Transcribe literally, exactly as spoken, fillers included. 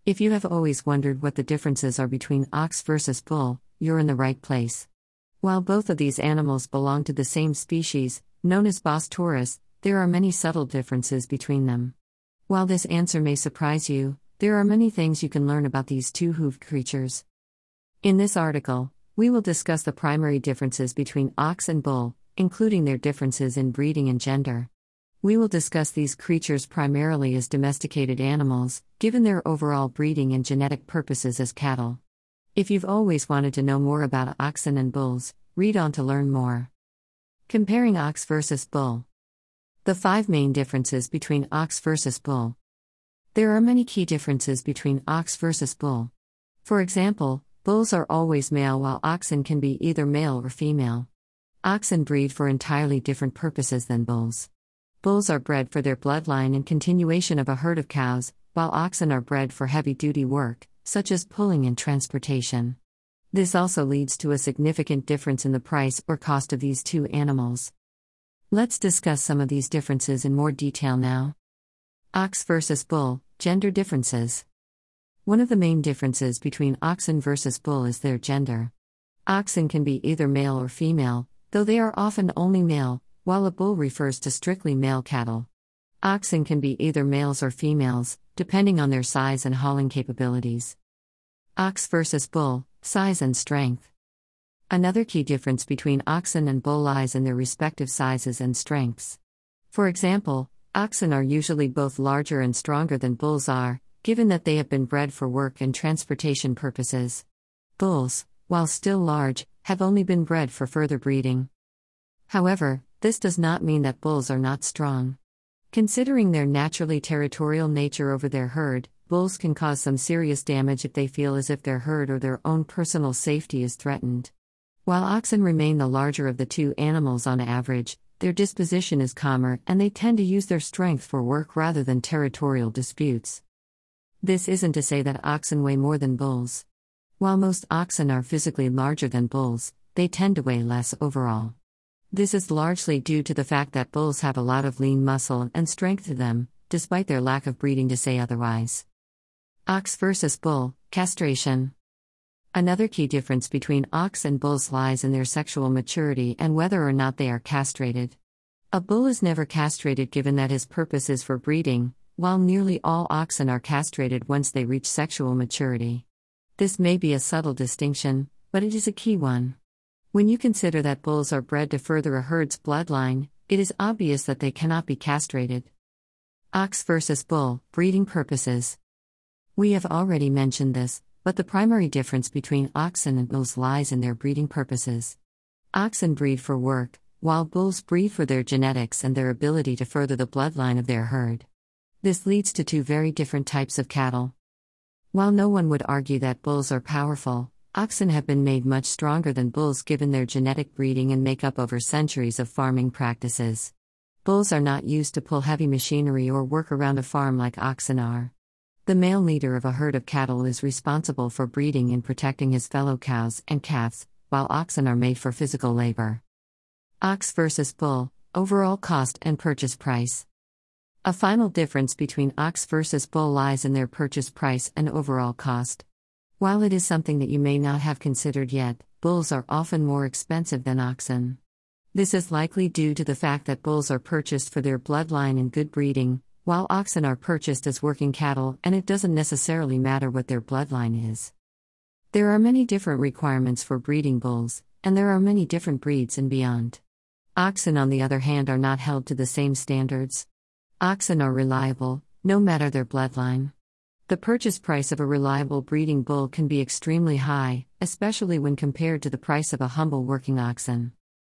If you have always wondered what the differences are between ox versus bull, you're in the right place. While both of these animals belong to the same species, known as Bos taurus, there are many subtle differences between them. While this answer may surprise you, there are many things you can learn about these two-hooved creatures. In this article, we will discuss the primary differences between ox and bull, including their differences in breeding and gender. We will discuss these creatures primarily as domesticated animals, given their overall breeding and genetic purposes as cattle. If you've always wanted to know more about oxen and bulls, read on to learn more. Comparing ox versus bull. The five main differences between ox versus bull. There are many key differences between ox versus bull. For example, bulls are always male while oxen can be either male or female. Oxen breed for entirely different purposes than bulls. Bulls are bred for their bloodline and continuation of a herd of cows, while oxen are bred for heavy-duty work, such as pulling and transportation. This also leads to a significant difference in the price or cost of these two animals. Let's discuss some of these differences in more detail now. Ox versus bull, gender differences. One of the main differences between oxen versus bull is their gender. Oxen can be either male or female, though they are often only male, while a bull refers to strictly male cattle. Oxen can be either males or females, depending on their size and hauling capabilities. Ox versus bull, size and strength. Another key difference between oxen and bull lies in their respective sizes and strengths. For example, oxen are usually both larger and stronger than bulls are, given that they have been bred for work and transportation purposes. Bulls, while still large, have only been bred for further breeding. However, this does not mean that bulls are not strong. Considering their naturally territorial nature over their herd, bulls can cause some serious damage if they feel as if their herd or their own personal safety is threatened. While oxen remain the larger of the two animals on average, their disposition is calmer and they tend to use their strength for work rather than territorial disputes. This isn't to say that oxen weigh more than bulls. While most oxen are physically larger than bulls, they tend to weigh less overall. This is largely due to the fact that bulls have a lot of lean muscle and strength to them, despite their lack of breeding to say otherwise. Ox versus bull, castration. Another key difference between ox and bulls lies in their sexual maturity and whether or not they are castrated. A bull is never castrated given that his purpose is for breeding, while nearly all oxen are castrated once they reach sexual maturity. This may be a subtle distinction, but it is a key one. When you consider that bulls are bred to further a herd's bloodline, it is obvious that they cannot be castrated. Ox versus bull, breeding purposes. We have already mentioned this, but the primary difference between oxen and bulls lies in their breeding purposes. Oxen breed for work, while bulls breed for their genetics and their ability to further the bloodline of their herd. This leads to two very different types of cattle. While no one would argue that bulls are powerful, oxen have been made much stronger than bulls given their genetic breeding and makeup over centuries of farming practices. Bulls are not used to pull heavy machinery or work around a farm like oxen are. The male leader of a herd of cattle is responsible for breeding and protecting his fellow cows and calves, while oxen are made for physical labor. Ox versus bull, overall cost and purchase price. A final difference between ox versus bull lies in their purchase price and overall cost. While it is something that you may not have considered yet, bulls are often more expensive than oxen. This is likely due to the fact that bulls are purchased for their bloodline and good breeding, while oxen are purchased as working cattle and it doesn't necessarily matter what their bloodline is. There are many different requirements for breeding bulls, and there are many different breeds and beyond. Oxen, on the other hand, are not held to the same standards. Oxen are reliable, no matter their bloodline. The purchase price of a reliable breeding bull can be extremely high, especially when compared to the price of a humble working oxen.